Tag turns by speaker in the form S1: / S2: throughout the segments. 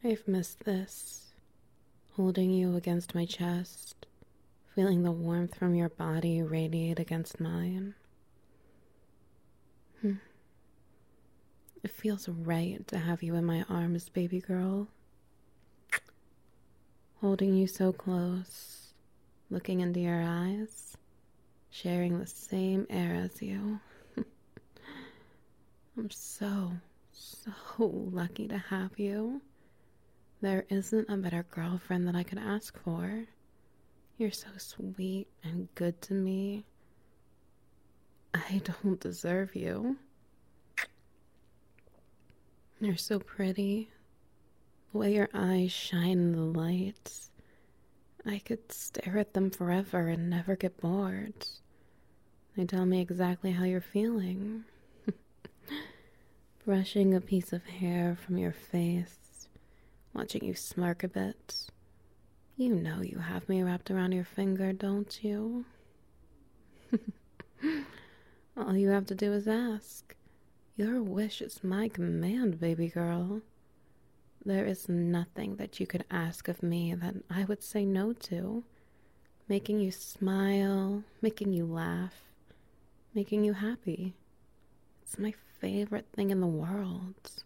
S1: I've missed this, holding you against my chest, feeling the warmth from your body radiate against mine. It feels right to have you in my arms, baby girl. Holding you so close, looking into your eyes, sharing the same air as you. I'm so lucky to have you. There isn't a better girlfriend that I could ask for. You're so sweet and good to me. I don't deserve you. You're so pretty. The way your eyes shine in the lights. I could stare at them forever and never get bored. They tell me exactly how you're feeling. Brushing a piece of hair from your face, watching you smirk a bit. You know you have me wrapped around your finger, don't you? All you have to do is ask. Your wish is my command, baby girl. There is nothing that you could ask of me that I would say no to. Making you smile, making you laugh, making you happy. It's my favorite thing in the world.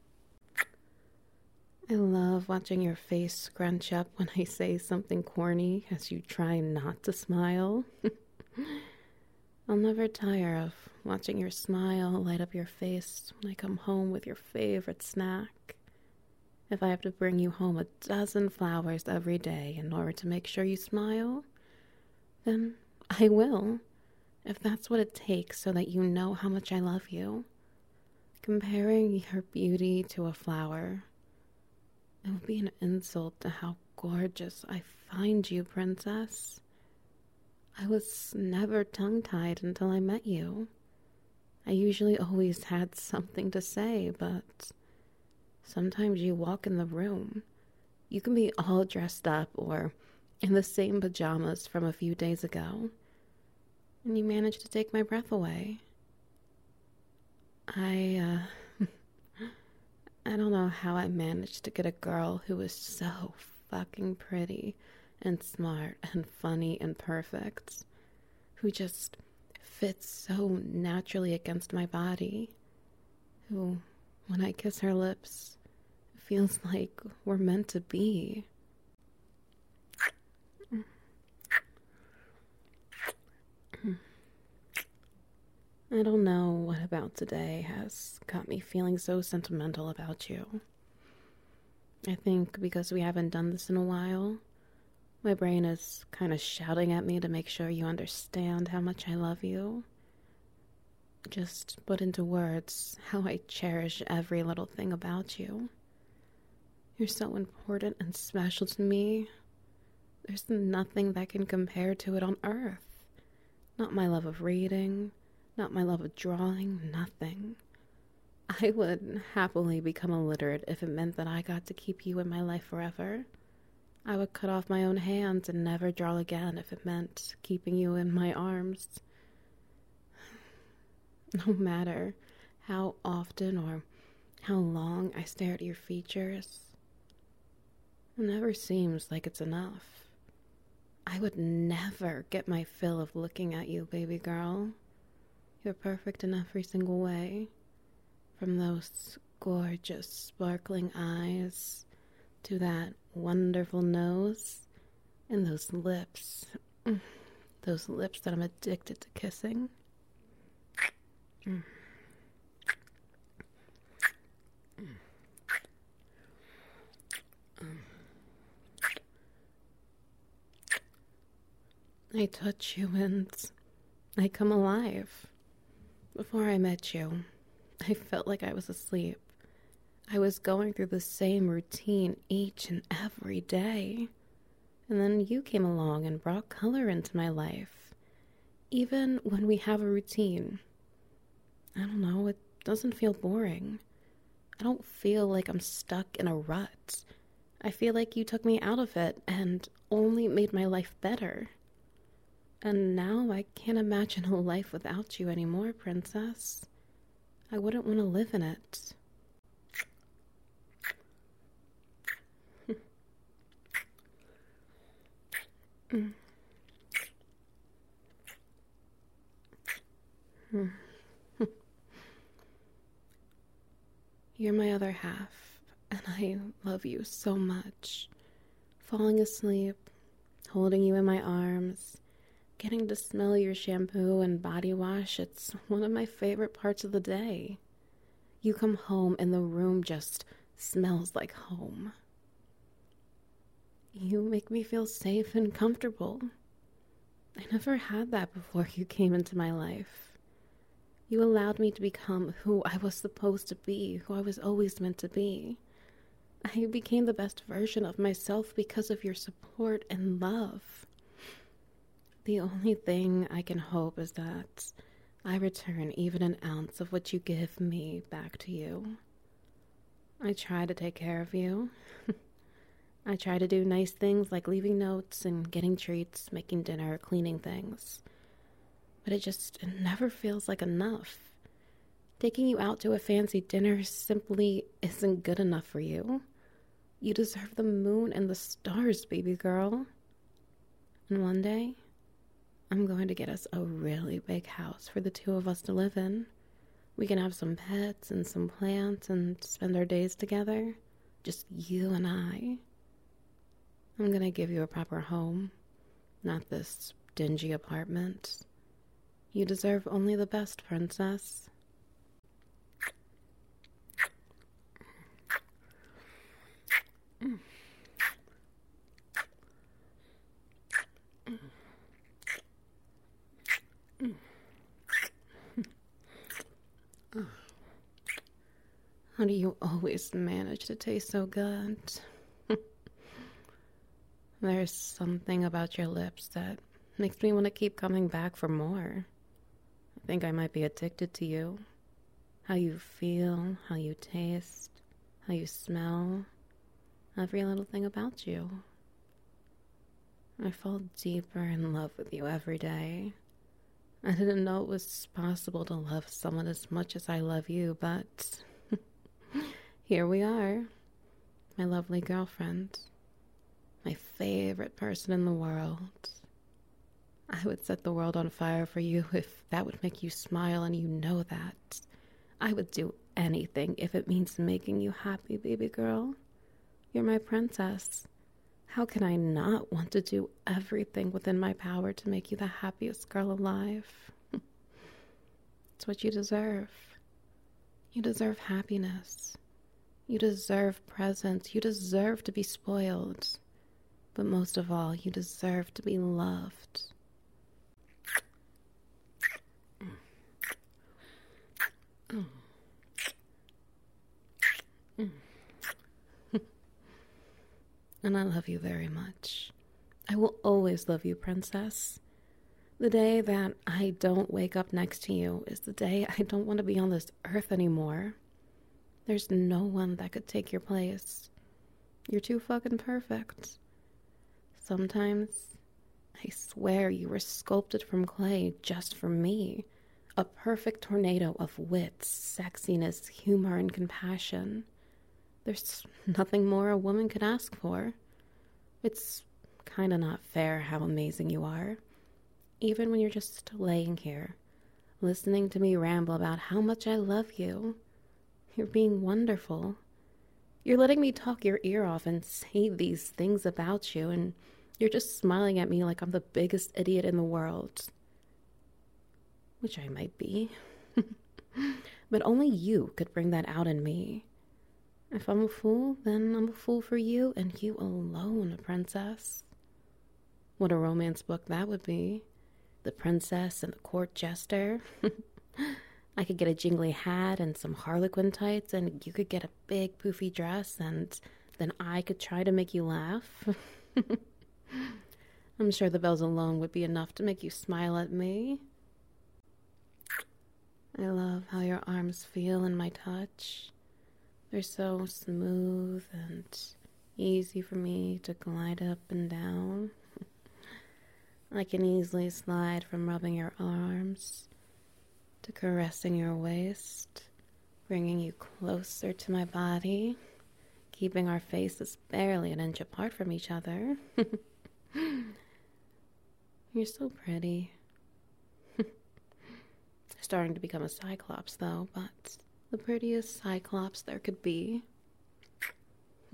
S1: I love watching your face scrunch up when I say something corny as you try not to smile. I'll never tire of watching your smile light up your face when I come home with your favorite snack. If I have to bring you home a dozen flowers every day in order to make sure you smile, then I will, if that's what it takes so that you know how much I love you. Comparing your beauty to a flower, it would be an insult to how gorgeous I find you, princess. I was never tongue-tied until I met you. I usually always had something to say, but sometimes you walk in the room. You can be all dressed up or in the same pajamas from a few days ago, and you manage to take my breath away. I don't know how I managed to get a girl who was so fucking pretty and smart and funny and perfect, who just fits so naturally against my body, who, when I kiss her lips, feels like we're meant to be. I don't know what about today has got me feeling so sentimental about you. I think because we haven't done this in a while, my brain is kind of shouting at me to make sure you understand how much I love you. Just put into words how I cherish every little thing about you. You're so important and special to me. There's nothing that can compare to it on earth. Not my love of reading, not my love of drawing, nothing. I would happily become illiterate if it meant that I got to keep you in my life forever. I would cut off my own hands and never draw again if it meant keeping you in my arms. No matter how often or how long I stare at your features, it never seems like it's enough. I would never get my fill of looking at you, baby girl. You're perfect in every single way. From those gorgeous, sparkling eyes to that wonderful nose and those lips. Those lips that I'm addicted to kissing. I touch you and I come alive. Before I met you, I felt like I was asleep. I was going through the same routine each and every day. And then you came along and brought color into my life. Even when we have a routine, I don't know, it doesn't feel boring. I don't feel like I'm stuck in a rut. I feel like you took me out of it and only made my life better. And now I can't imagine a life without you anymore, princess. I wouldn't want to live in it. Mm. Mm. You're my other half, and I love you so much. Falling asleep, holding you in my arms, getting to smell your shampoo and body wash, it's one of my favorite parts of the day. You come home and the room just smells like home. You make me feel safe and comfortable. I never had that before you came into my life. You allowed me to become who I was supposed to be, who I was always meant to be. I became the best version of myself because of your support and love. The only thing I can hope is that I return even an ounce of what you give me back to you. I try to take care of you. I try to do nice things like leaving notes and getting treats, making dinner, cleaning things. But it never feels like enough. Taking you out to a fancy dinner simply isn't good enough for you. You deserve the moon and the stars, baby girl. And one day, I'm going to get us a really big house for the two of us to live in. We can have some pets and some plants and spend our days together. Just you and I. I'm gonna give you a proper home, not this dingy apartment. You deserve only the best, princess. How do you always manage to taste so good? There's something about your lips that makes me want to keep coming back for more. I think I might be addicted to you. How you feel, how you taste, how you smell, every little thing about you. I fall deeper in love with you every day. I didn't know it was possible to love someone as much as I love you, but here we are, my lovely girlfriend, my favorite person in the world. I would set the world on fire for you if that would make you smile, and you know that. I would do anything if it means making you happy, baby girl. You're my princess. How can I not want to do everything within my power to make you the happiest girl alive? It's what you deserve. You deserve happiness. You deserve presents. You deserve to be spoiled. But most of all, you deserve to be loved. And I love you very much. I will always love you, princess. The day that I don't wake up next to you is the day I don't want to be on this earth anymore. There's no one that could take your place. You're too fucking perfect. Sometimes, I swear you were sculpted from clay just for me. A perfect tornado of wit, sexiness, humor, and compassion. There's nothing more a woman could ask for. It's kinda not fair how amazing you are. Even when you're just laying here, listening to me ramble about how much I love you. You're being wonderful. You're letting me talk your ear off and say these things about you, and you're just smiling at me like I'm the biggest idiot in the world. Which I might be. But only you could bring that out in me. If I'm a fool, then I'm a fool for you and you alone, princess. What a romance book that would be. The princess and the court jester. I could get a jingly hat and some harlequin tights, and you could get a big poofy dress, and then I could try to make you laugh. I'm sure the bells alone would be enough to make you smile at me. I love how your arms feel in my touch. They're so smooth and easy for me to glide up and down. I can easily slide from rubbing your arms to caressing your waist, bringing you closer to my body, keeping our faces barely an inch apart from each other. You're so pretty. Starting to become a cyclops, though, but the prettiest cyclops there could be. I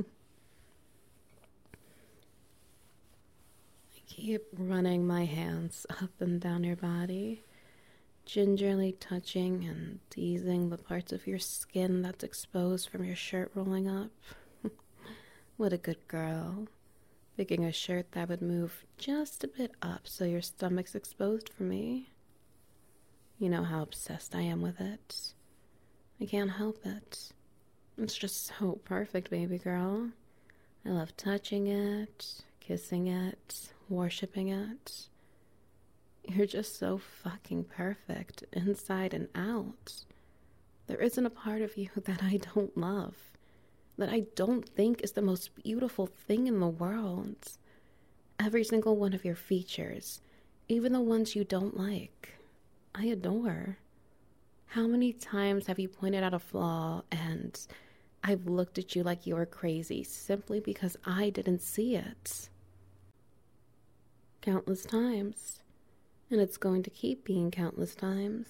S1: keep running my hands up and down your body, gingerly touching and teasing the parts of your skin that's exposed from your shirt rolling up. What a good girl. Picking a shirt that would move just a bit up so your stomach's exposed for me. You know how obsessed I am with it. I can't help it. It's just so perfect, baby girl. I love touching it, kissing it, worshipping it. You're just so fucking perfect, inside and out. There isn't a part of you that I don't love, that I don't think is the most beautiful thing in the world. Every single one of your features, even the ones you don't like, I adore. How many times have you pointed out a flaw and I've looked at you like you were crazy simply because I didn't see it? Countless times. And it's going to keep being countless times.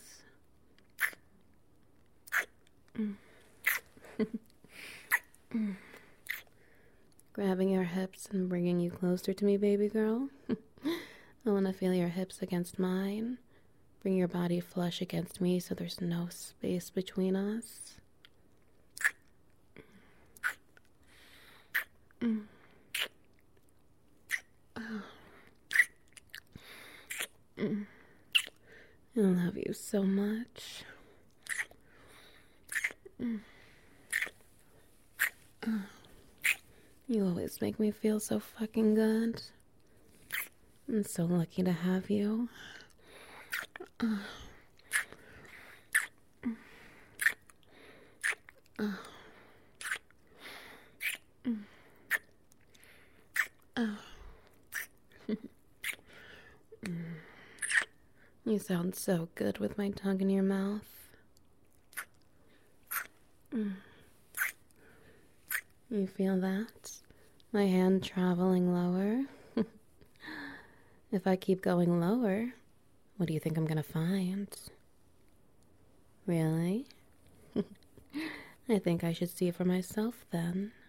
S1: Grabbing your hips and bringing you closer to me, baby girl. I want to feel your hips against mine. Bring your body flush against me so there's no space between us. I love you so much. You always make me feel so fucking good. I'm so lucky to have you. You sound so good with my tongue in your mouth. You feel that? My hand traveling lower? If I keep going lower, what do you think I'm gonna find? Really? I think I should see for myself then.